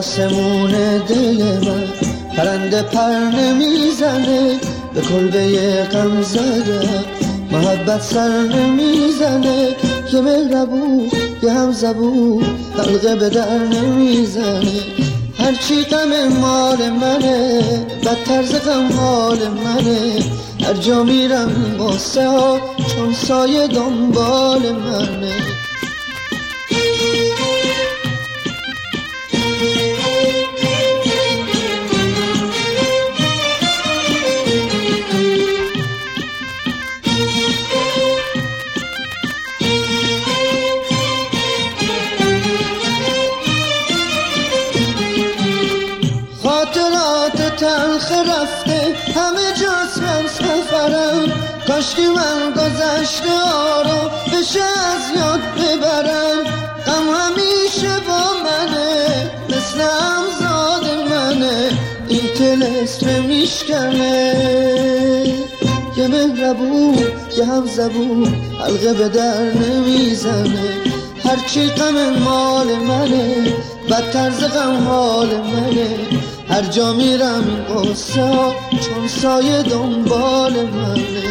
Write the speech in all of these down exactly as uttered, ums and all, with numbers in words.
آسمون دل من پرنده پر نمیزنه، به کلبه غم زدم محبت سر نمیزنه، یه مهربون یه هم زبون حلقه به در نمیزنه. هرچی غم مال منه بدتر ز غم حال منه، هر جا میرم قصه ها چون سایه دنبال منه. خاطرات تلخ رفته همه جاست من سفرم، کاشکی من گذشته ها رو بشه از یاد ببرم. غم همیشه با منه مثل همزاد منه، این طلسم میشکنه. یه مهربون یه هم زبون حلقه به در نمیزنه، هرچی غم مال منه بدتر ز غم حال منه، هر جا میرم این قصه ها چون سایه دنبال منه.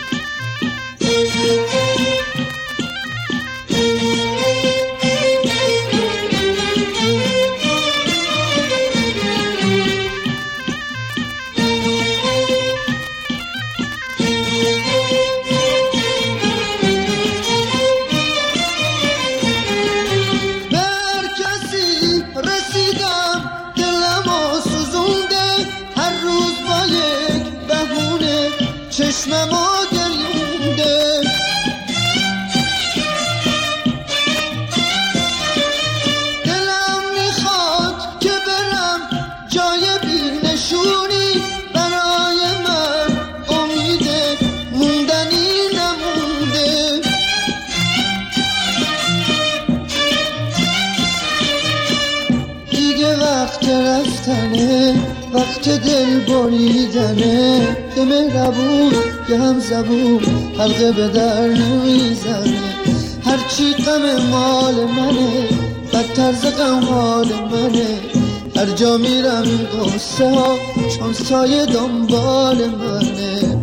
چشمم و گریونده دلم میخواد که برم جای بی نشونی، برای من امید موندنی نمونده. دیگه وقت رفتنه وقت دل بریدنه، یه مهربون یه هم زبون حلقه به در نمیزنه، هرچی غم مال منه بدتر ز غم حال منه، هر جا میرم این قصه ها چون سایه دنبال منه.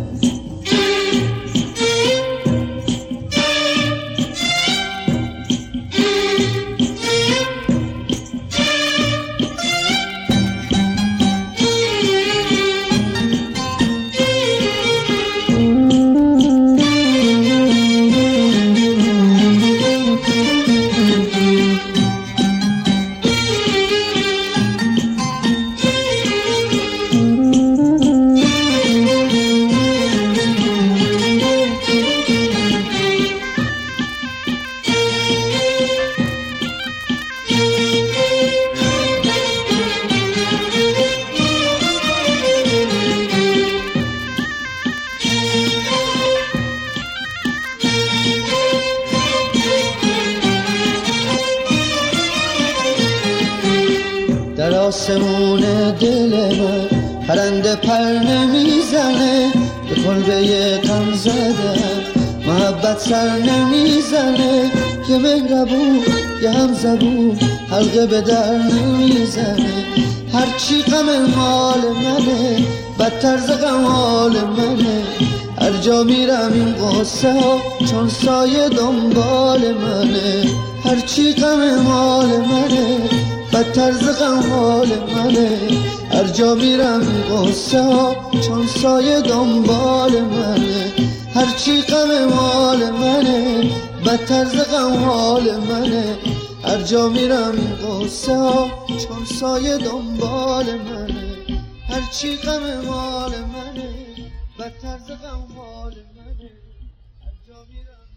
در آسمون دل من پرنده پر نمیزنه، به کلبه غم زدم محبت سر نمیزنه، یه مهربون یه هم زبون حلقه به در نمیزنه، هرچی غم مال منه بدتر ز غم حال منه، هر جا میرم این قصه ها چون سایه دنبال منه، هرچی غم مال منه بدتر ز غم حال منه، هر جا میرم این قصه ها چون سایه دنبال منه، هرچی غم مال منه بدتر ز غم حال منه، هر جا میرم این قصه ها چون سایه دنبال منه، هرچی غم مال منه بدتر ز غم حال منه، هر جا میرم